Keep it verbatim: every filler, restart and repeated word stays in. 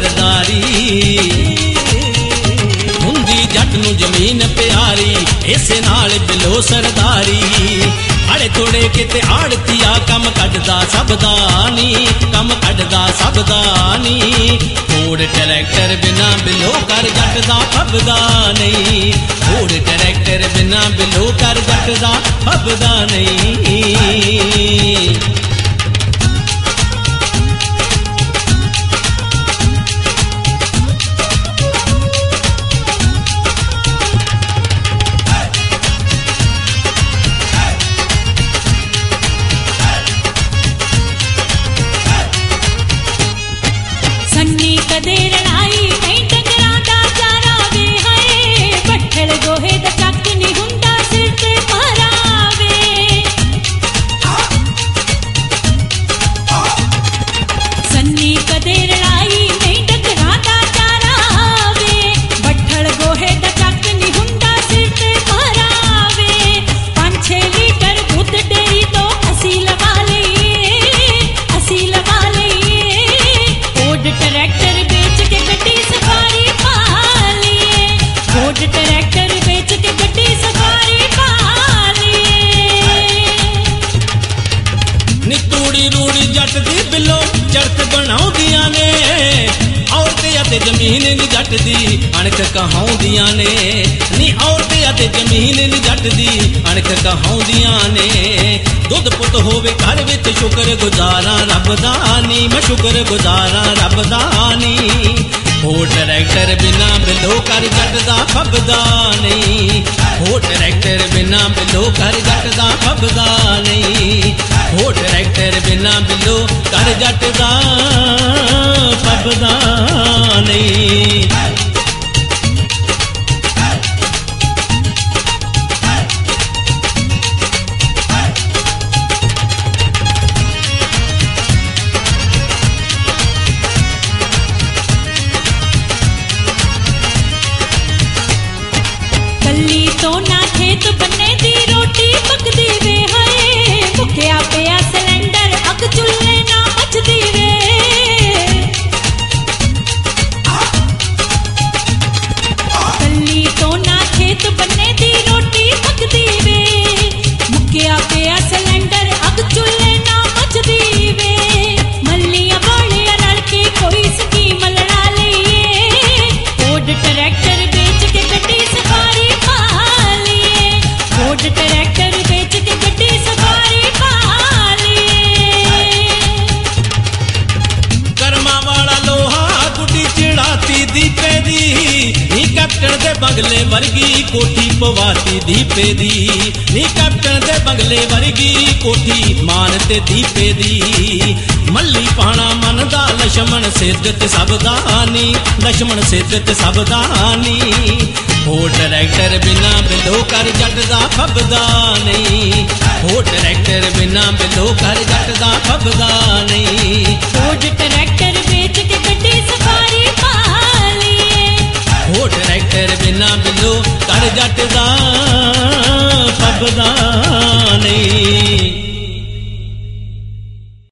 सरदारी हुंदी जट नूं जमीन प्यारी इसे नाल बिलो सरदारी अड़े थोड़े किते आड़तिया कम कढदा सबदा नी कम कढदा सबदा नी होड़ ट्रैक्टर बिना बिलो कर जट दा फबदा नहीं होड़ ट्रैक्टर बिना बिलो कर जट दा फबदा नहीं जमीन नी जट दी अणख कहाउंदियां ने नी औरत अते जमीन नी जट दी अणख कहाउंदियां ने दुध पुत होवे घर विच शुक्र गुजारा रब दा नी मैं शुक्र गुजारा रब दा नी हो ट्रैक्टर बिना बिलो कर जट दा फबदा नहीं हो ट्रैक्टर बिना बिलो कर जट दा फबदा नहीं हो ट्रैक्टर बिना बिलो कर जट दा फबदा नहीं कल्ली तो ना खेत बन्ने दी रोटी पकदी वे हाय भुखिया पिया सिलेंडर अग चुल्हे ना मचदी वे कल्ली तो ना खेत बन्ने दी रोटी पकदी वे भुखिया पिया सिलेंडर अग चुल्हे ना मचदी वे मल्लियां बालियां रल के कोई स्कीम लड़ा लईए ओड ट्रैक्टर बेच के गड्डी सफारी पा लिए ओड ट्रैक्टर बेच के गड्डी सफारी पा लिए कर्मा वाला लोहा गुड्डी चिड़ाती दीपे दी नी कैप्टन दे बंगले वर्गी कोठी पवाती दीपे दी नी कैप्टन दे बंगले वर्गी कोठी मान ते दीपे दी मल्ली पाना मन दा लक्ष्मण सिद्ध ते सबदानी लक्ष्मण सिद्ध ते सबदानी हो ट्रैक्टर बिना बिलो कर जट दा फबदा नहीं हो ट्रैक्टर बिना बिलो कर जट दा फबदा नहीं ओड ट्रैक्टर बेच के गड्डी सफारी पा लिए हो ट्रैक्टर बिना बिलो कर जट दा